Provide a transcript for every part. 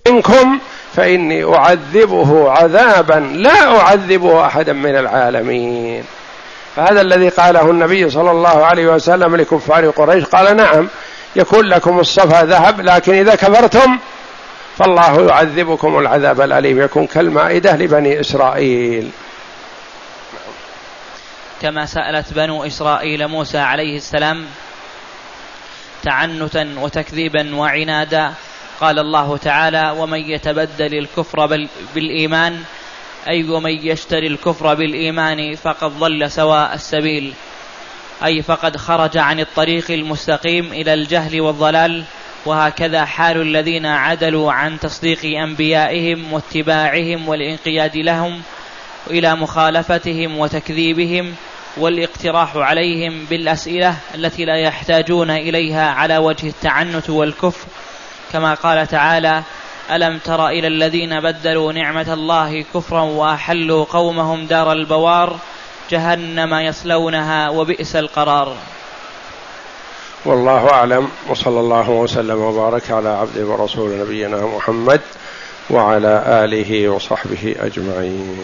منكم فإني أعذبه عذابا لا أعذبه أحدا من العالمين. فهذا الذي قاله النبي صلى الله عليه وسلم لكفار قريش، قال نعم يكون لكم الصفا ذهب، لكن إذا كفرتم فالله يعذبكم العذاب الأليم، يكون كالمائدة لبني إسرائيل. كما سألت بنو إسرائيل موسى عليه السلام تعنتا وتكذيبا وعنادا، قال الله تعالى: ومن يتبدل الكفر بالإيمان، أي ومن يشتري الكفر بالإيمان فقد ضل سواء السبيل، أي فقد خرج عن الطريق المستقيم إلى الجهل والضلال. وهكذا حال الذين عدلوا عن تصديق أنبيائهم واتباعهم والانقياد لهم إلى مخالفتهم وتكذيبهم والاقتراح عليهم بالأسئلة التي لا يحتاجون إليها على وجه التعنت والكفر، كما قال تعالى: ألم تر إلى الذين بدلوا نعمة الله كفرا وأحلوا قومهم دار البوار جهنم يصلونها وبئس القرار. والله أعلم، وصلى الله وسلم وبارك على عبده ورسول نبينا محمد وعلى آله وصحبه أجمعين.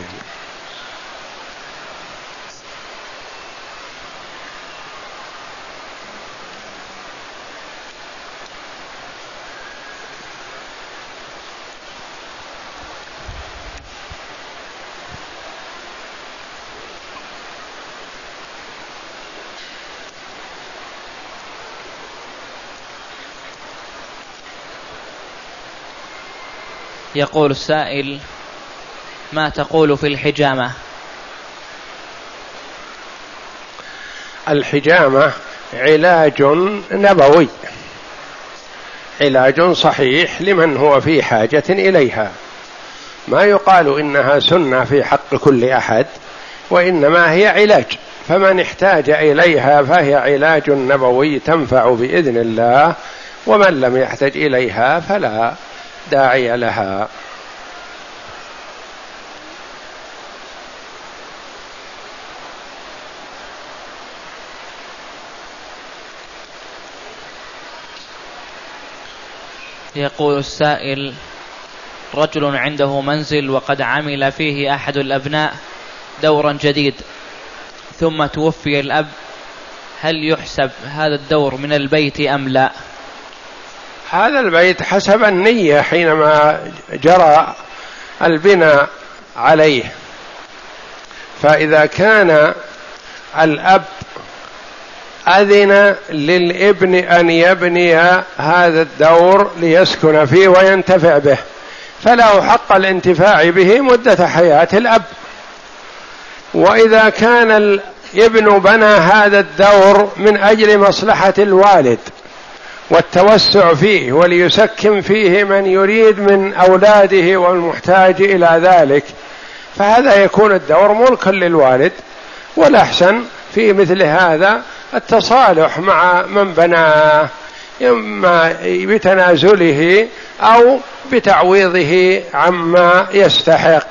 يقول السائل: ما تقول في الحجامة؟ الحجامة علاج نبوي، علاج صحيح لمن هو في حاجة إليها، ما يقال إنها سنة في حق كل أحد، وإنما هي علاج، فمن احتاج إليها فهي علاج نبوي تنفع بإذن الله، ومن لم يحتج إليها فلا داعي لها. يقول السائل: رجل عنده منزل وقد عمل فيه أحد الأبناء دورا جديد ثم توفي الأب، هل يحسب هذا الدور من البيت أم لا؟ هذا البيت حسب النية حينما جرى البناء عليه، فإذا كان الأب أذن للابن أن يبني هذا الدور ليسكن فيه وينتفع به، فله حق الانتفاع به مدة حياة الأب. وإذا كان الابن بنى هذا الدور من أجل مصلحة الوالد والتوسع فيه وليسكن فيه من يريد من أولاده والمحتاج إلى ذلك، فهذا يكون الدور ملكا للوالد. والأحسن في مثل هذا التصالح مع من بناه، إما بتنازله أو بتعويضه عما يستحق.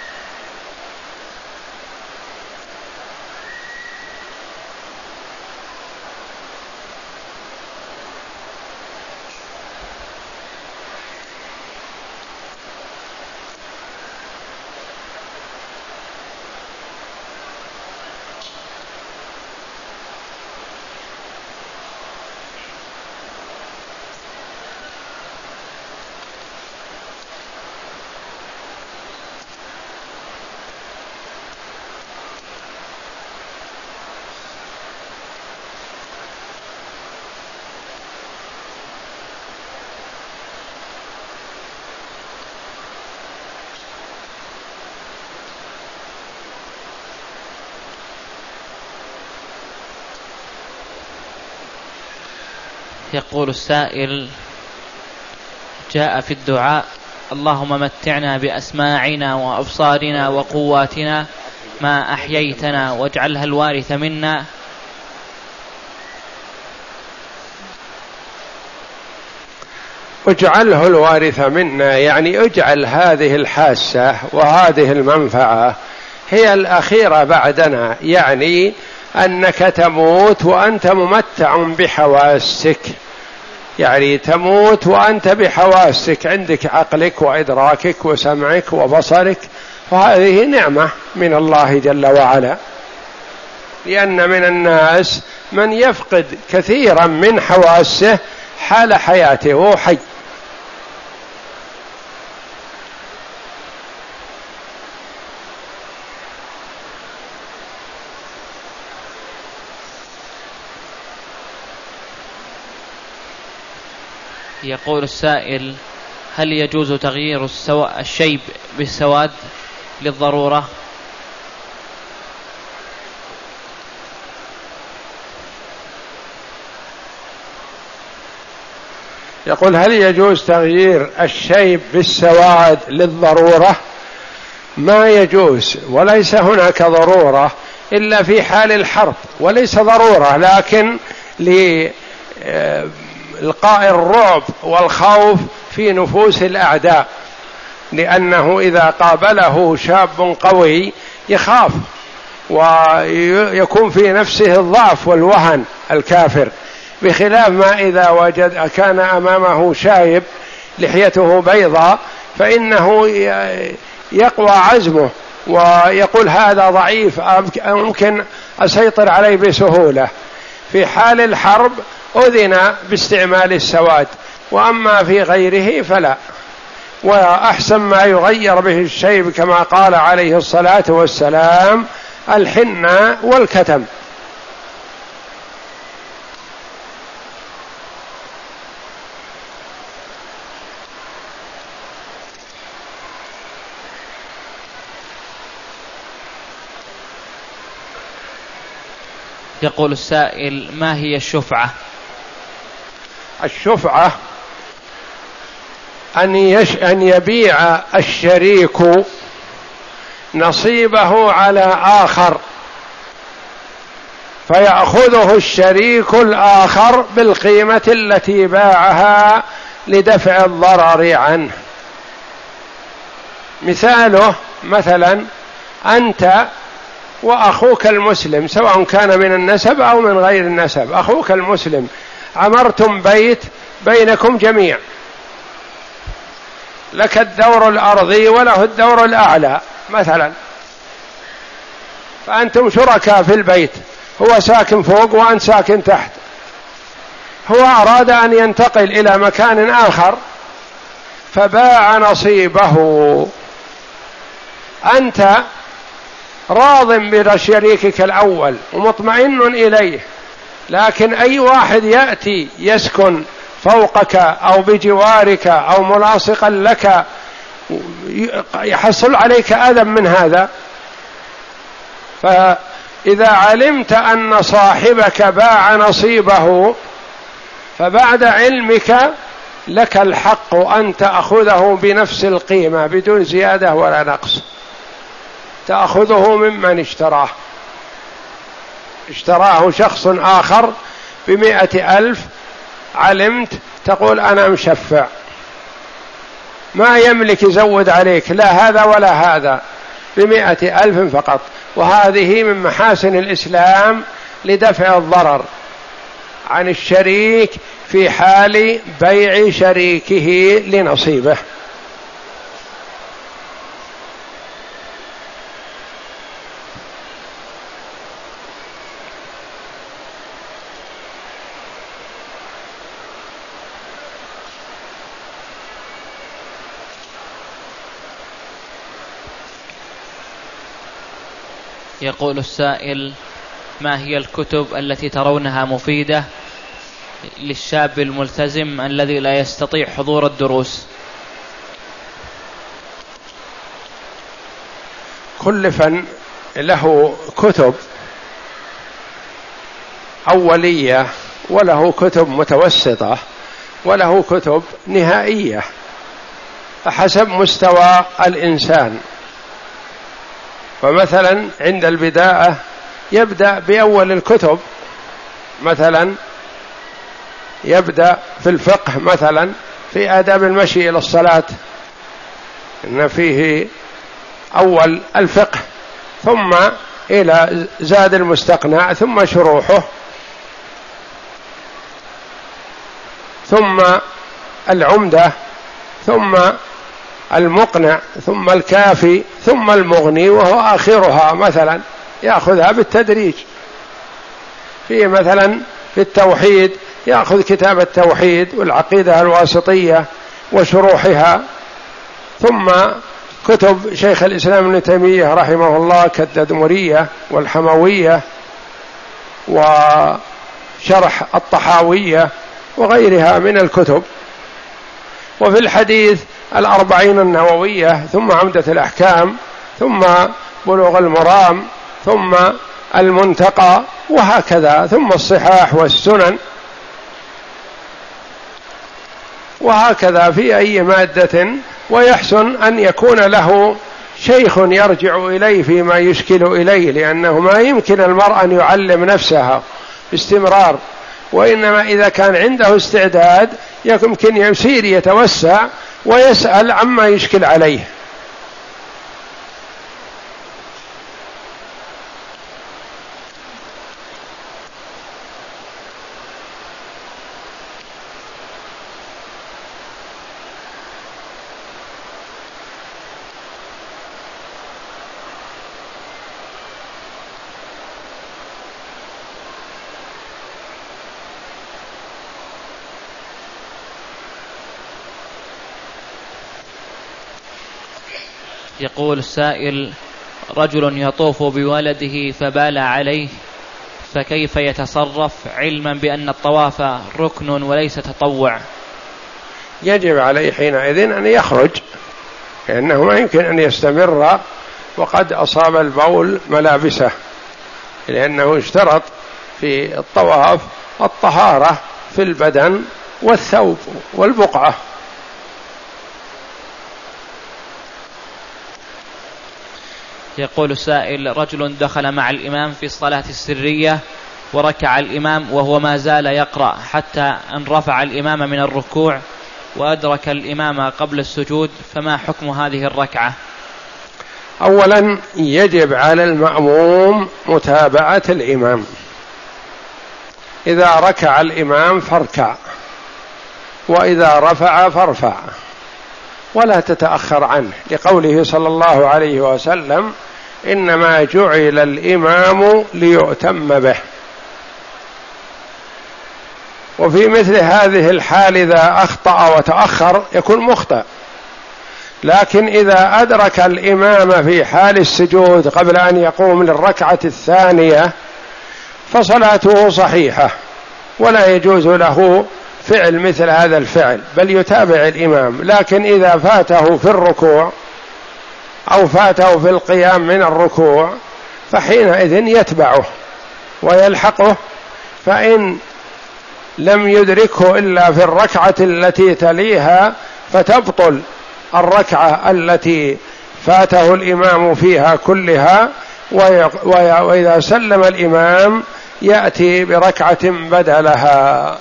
يقول السائل: جاء في الدعاء: اللهم متعنا بأسماعنا وأبصارنا وقواتنا ما أحييتنا واجعلها الوارث منا. اجعله الوارث منا، يعني اجعل هذه الحاسة وهذه المنفعة هي الأخيرة بعدنا، يعني أنك تموت وأنت ممتع بحواسك يعني تموت وأنت بحواسك، عندك عقلك وإدراكك وسمعك وبصرك، وهذه نعمة من الله جل وعلا، لأن من الناس من يفقد كثيرا من حواسه حال حياته وهو حي. يقول السائل: هل يجوز تغيير الشيب بالسواد للضرورة؟ يقول: هل يجوز تغيير الشيب بالسواد للضرورة؟ ما يجوز، وليس هناك ضرورة إلا في حال الحرب، وليس ضرورة لكن لإلقاء الرعب والخوف في نفوس الأعداء، لأنه إذا قابله شاب قوي يخاف ويكون في نفسه الضعف والوهن الكافر، بخلاف ما إذا كان أمامه شايب لحيته بيضاء فإنه يقوى عزمه ويقول هذا ضعيف ممكن أسيطر عليه بسهولة. في حال الحرب أذن باستعمال السواد، وأما في غيره فلا. وأحسن ما يغير به الشيب كما قال عليه الصلاة والسلام الحنة والكتم. يقول السائل: ما هي الشفعة؟ الشفعة أن يبيع الشريك نصيبه على آخر، فيأخذه الشريك الآخر بالقيمة التي باعها لدفع الضرر عنه. مثاله مثلا أنت وأخوك المسلم، سواء كان من النسب أو من غير النسب، أخوك المسلم عمرتم بيت بينكم جميع، لك الدور الأرضي وله الدور الأعلى مثلا، فأنتم شركاء في البيت، هو ساكن فوق وأنت ساكن تحت، هو أراد أن ينتقل إلى مكان آخر فباع نصيبه، أنت راض بشريكك الأول ومطمئن إليه، لكن أي واحد يأتي يسكن فوقك أو بجوارك أو ملاصقا لك يحصل عليك أذى من هذا، فإذا علمت أن صاحبك باع نصيبه فبعد علمك لك الحق أن تأخذه بنفس القيمة بدون زيادة ولا نقص، تأخذه ممن اشتراه شخص آخر ب100,000، علمت تقول أنا مشفع ما يملك يزود عليك لا هذا ولا هذا، ب100,000 فقط. وهذه من محاسن الإسلام لدفع الضرر عن الشريك في حال بيع شريكه لنصيبه. يقول السائل: ما هي الكتب التي ترونها مفيدة للشاب الملتزم الذي لا يستطيع حضور الدروس؟ كل فن له كتب أولية وله كتب متوسطة وله كتب نهائية حسب مستوى الإنسان. فمثلا عند البداية يبدأ بأول الكتب، مثلا يبدأ في الفقه، مثلا في آداب المشي إلى الصلاة إن فيه أول الفقه، ثم إلى زاد المستقنع، ثم شروحه، ثم العمدة ثم المقنع ثم الكافي ثم المغني، وهو آخرها مثلا، يأخذها بالتدريج. في مثلا في التوحيد يأخذ كتاب التوحيد والعقيدة الواسطية وشروحها، ثم كتب شيخ الإسلام ابن تيمية رحمه الله كالتدمرية والحموية وشرح الطحاوية وغيرها من الكتب. وفي الحديث 40 النووية، ثم عمدة الأحكام، ثم بلوغ المرام، ثم المنتقى، وهكذا، ثم الصحاح والسنن، وهكذا في أي مادة. ويحسن أن يكون له شيخ يرجع إليه فيما يشكل إليه، لأنه ما يمكن المرء أن يعلم نفسها باستمرار، وإنما إذا كان عنده استعداد يمكن يسير يتوسع ويسأل عما يشكل عليه. يقول السائل: رجل يطوف بولده فبال عليه، فكيف يتصرف علما بأن الطواف ركن وليس تطوع؟ يجب عليه حينئذ أن يخرج، لأنه ما يمكن أن يستمر وقد أصاب البول ملابسه، لأنه اشترط في الطواف الطهارة في البدن والثوب والبقعة. يقول السائل: رجل دخل مع الإمام في الصلاة السرية وركع الإمام وهو ما زال يقرأ حتى أن رفع الإمام من الركوع وأدرك الإمام قبل السجود، فما حكم هذه الركعة؟ أولا يجب على المأموم متابعة الإمام، إذا ركع الإمام فاركع، وإذا رفع فارفع، ولا تتأخر عنه، لقوله صلى الله عليه وسلم: إنما جعل الإمام ليؤتم به. وفي مثل هذه الحال إذا أخطأ وتأخر يكون مخطئ، لكن إذا أدرك الإمام في حال السجود قبل أن يقوم للركعة الثانية فصلاته صحيحة، ولا يجوز له فعل مثل هذا الفعل، بل يتابع الإمام. لكن إذا فاته في الركوع أو فاته في القيام من الركوع فحينئذ يتبعه ويلحقه، فإن لم يدركه إلا في الركعة التي تليها فتبطل الركعة التي فاته الإمام فيها كلها، وإذا سلم الإمام يأتي بركعة بدلها.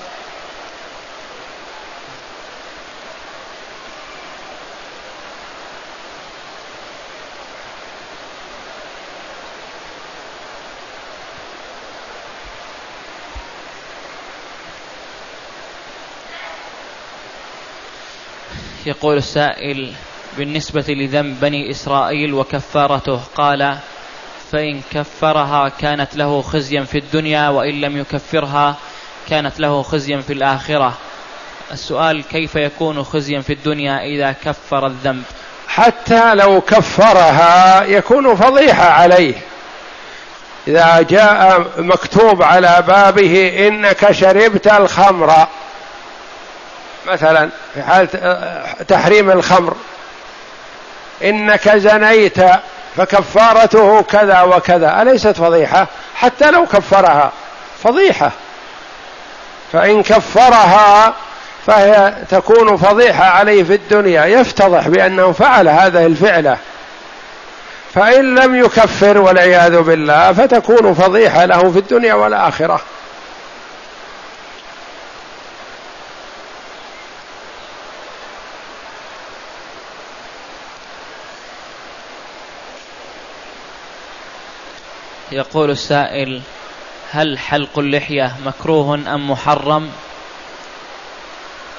يقول السائل: بالنسبة لذنب بني إسرائيل وكفارته، قال: فإن كفرها كانت له خزيا في الدنيا، وإن لم يكفرها كانت له خزيا في الآخرة. السؤال: كيف يكون خزيا في الدنيا إذا كفر الذنب؟ حتى لو كفرها يكون فضيحة عليه. إذا جاء مكتوب على بابه: إنك شربت الخمر، مثلا في حال تحريم الخمر، إنك زنيت فكفارته كذا وكذا، أليست فضيحة؟ حتى لو كفرها فضيحة، فإن كفرها فهي تكون فضيحة عليه في الدنيا، يفتضح بأنه فعل هذه الفعلة. فإن لم يكفر والعياذ بالله فتكون فضيحة له في الدنيا والآخرة. يقول السائل: هل حلق اللحية مكروه أم محرم؟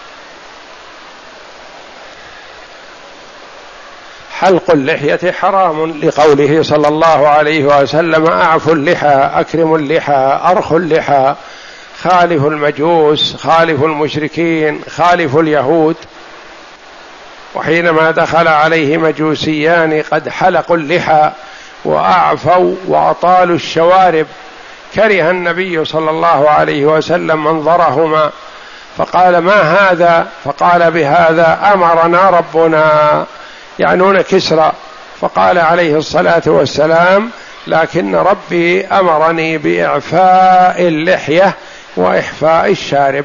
حلق اللحية حرام لقوله صلى الله عليه وسلم: أعفوا اللحى، أكرموا اللحى، أرخوا اللحى، خالفوا المجوس، خالفوا المشركين، خالفوا اليهود. وحينما دخل عليه مجوسيان قد حلقوا اللحى وأعفوا وأطالوا الشوارب، كره النبي صلى الله عليه وسلم منظرهما، فقال: ما هذا؟ فقال: بهذا أمرنا ربنا، يعنون كسرى. فقال عليه الصلاة والسلام: لكن ربي أمرني بإعفاء اللحية وإحفاء الشارب.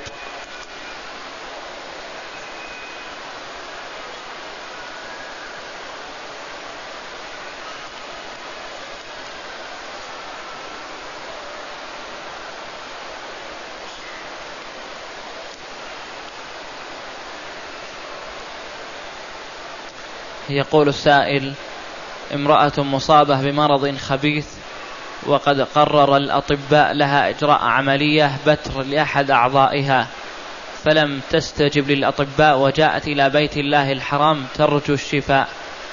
يقول السائل: امرأة مصابة بمرض خبيث وقد قرر الأطباء لها إجراء عملية بتر لأحد أعضائها، فلم تستجب للأطباء وجاءت إلى بيت الله الحرام ترجو الشفاء،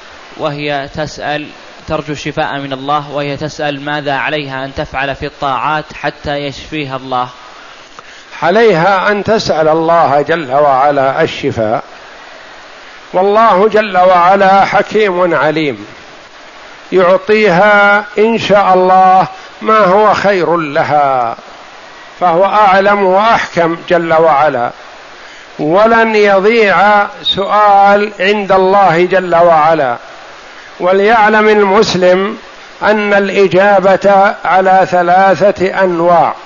ترجو الشفاء من الله، وهي تسأل ماذا عليها أن تفعل في الطاعات حتى يشفيها الله؟ عليها أن تسأل الله جل وعلا الشفاء، والله جل وعلا حكيم عليم، يعطيها إن شاء الله ما هو خير لها، فهو أعلم وأحكم جل وعلا، ولن يضيع سؤال عند الله جل وعلا. وليعلم المسلم أن الإجابة على 3 أنواع،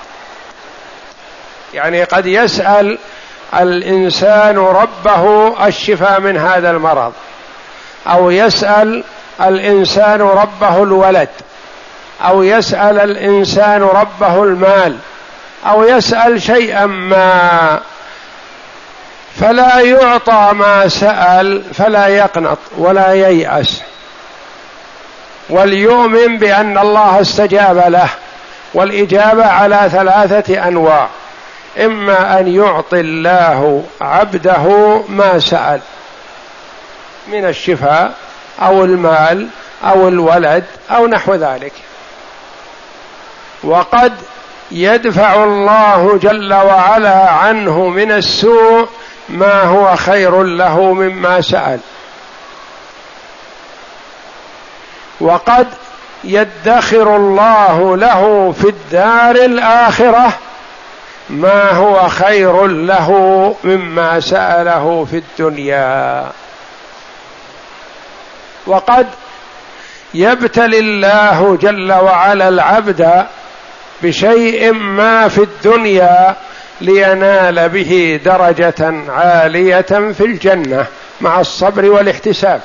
يعني قد يسأل الإنسان ربه الشفاء من هذا المرض، أو يسأل الإنسان ربه الولد، أو يسأل الإنسان ربه المال، أو يسأل شيئا ما، فلا يعطى ما سأل فلا يقنط ولا ييأس، وليؤمن بأن الله استجاب له. والإجابة على 3 أنواع: إما أن يعطي الله عبده ما سأل من الشفاء أو المال أو الولد أو نحو ذلك، وقد يدفع الله جل وعلا عنه من السوء ما هو خير له مما سأل، وقد يدخر الله له في الدار الآخرة ما هو خير له مما سأله في الدنيا. وقد يبتلي الله جل وعلا العبد بشيء ما في الدنيا لينال به درجة عالية في الجنة مع الصبر والاحتساب.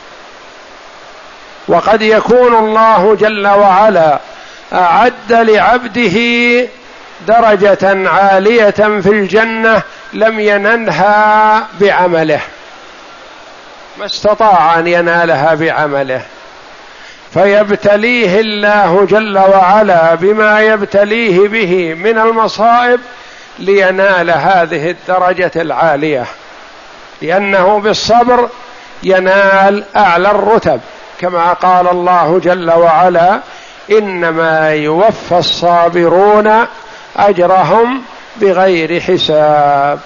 وقد يكون الله جل وعلا أعد لعبده درجة عالية في الجنة لم ينلها بعمله، ما استطاع أن ينالها بعمله، فيبتليه الله جل وعلا بما يبتليه به من المصائب لينال هذه الدرجة العالية، لأنه بالصبر ينال أعلى الرتب، كما قال الله جل وعلا: إنما يوفى الصابرون أجرهم بغير حساب.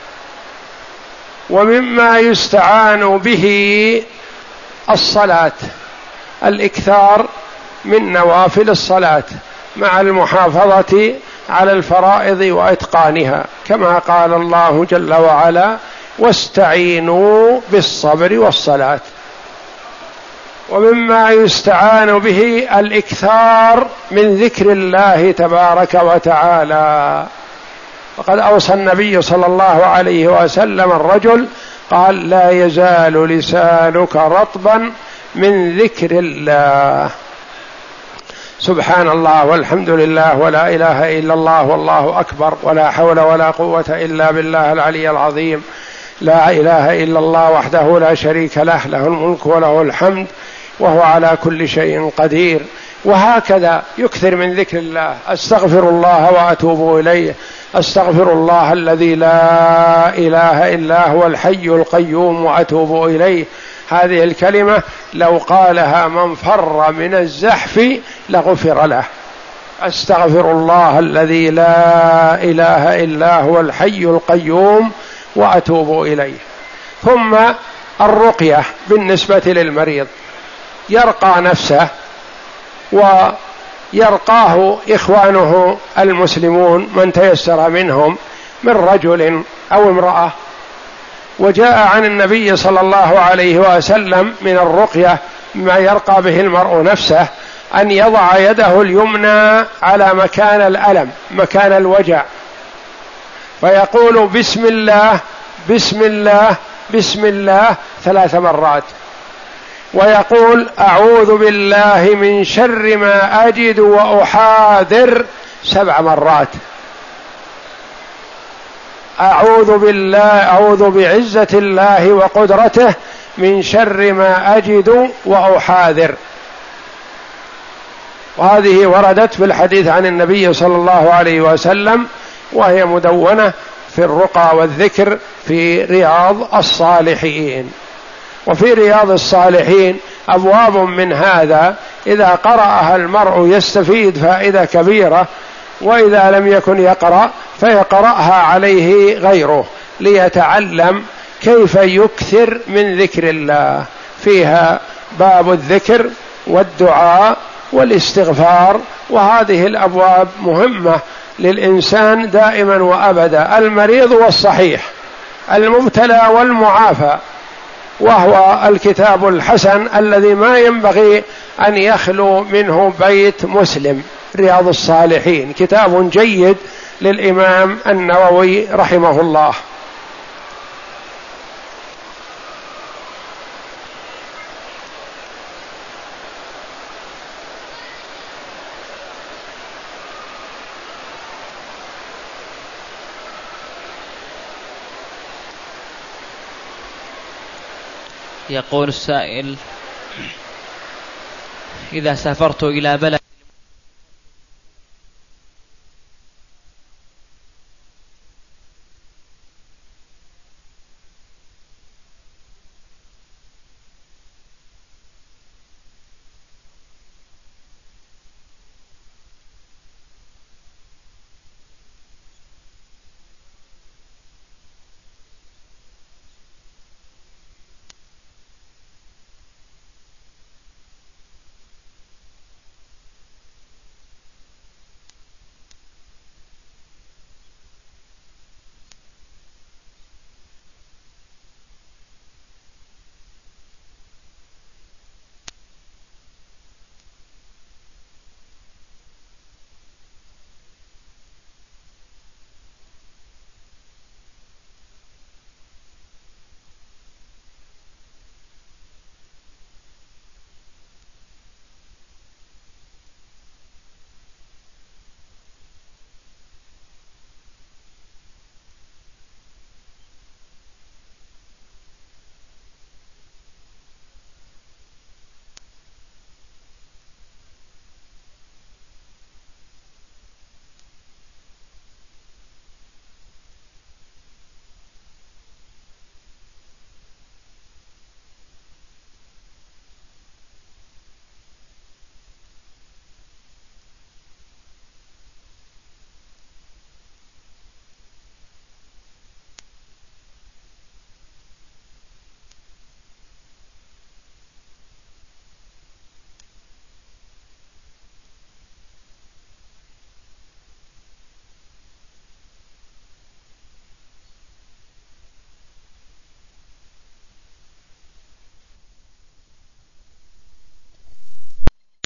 ومما يستعان به الصلاة، الإكثار من نوافل الصلاة مع المحافظة على الفرائض وإتقانها، كما قال الله جل وعلا: واستعينوا بالصبر والصلاة. ومما يستعان به الإكثار من ذكر الله تبارك وتعالى، وقد أوصى النبي صلى الله عليه وسلم الرجل قال: لا يزال لسانك رطبا من ذكر الله. سبحان الله والحمد لله ولا إله إلا الله والله أكبر ولا حول ولا قوة إلا بالله العلي العظيم. لا إله إلا الله وحده لا شريك له، له الملك وله الحمد وهو على كل شيء قدير. وهكذا يكثر من ذكر الله: أستغفر الله وأتوب إليه، أستغفر الله الذي لا إله إلا هو الحي القيوم وأتوب إليه، هذه الكلمة لو قالها من فر من الزحف لغفر له. أستغفر الله الذي لا إله إلا هو الحي القيوم وأتوب إليه. ثم الرقية بالنسبة للمريض، يرقى نفسه ويرقاه إخوانه المسلمون من تيسر منهم من رجل أو امرأة. وجاء عن النبي صلى الله عليه وسلم من الرقية ما يرقى به المرء نفسه أن يضع يده اليمنى على مكان الألم، مكان الوجع، فيقول بسم الله بسم الله بسم الله 3 مرات، ويقول أعوذ بالله من شر ما أجد وأحاذر 7 مرات. أعوذ بعزة الله وقدرته من شر ما أجد وأحاذر. وهذه وردت في الحديث عن النبي صلى الله عليه وسلم، وهي مدونة في الرقى والذكر في رياض الصالحين. وفي رياض الصالحين أبواب من هذا إذا قرأها المرء يستفيد فائدة كبيرة، وإذا لم يكن يقرأ فيقرأها عليه غيره ليتعلم كيف يكثر من ذكر الله. فيها باب الذكر والدعاء والاستغفار، وهذه الأبواب مهمة للإنسان دائما وأبدا، المريض والصحيح، المبتلى والمعافى. وهو الكتاب الحسن الذي ما ينبغي أن يخلو منه بيت مسلم، رياض الصالحين كتاب جيد للإمام النووي رحمه الله. يقول السائل: إذا سافرت إلى بلد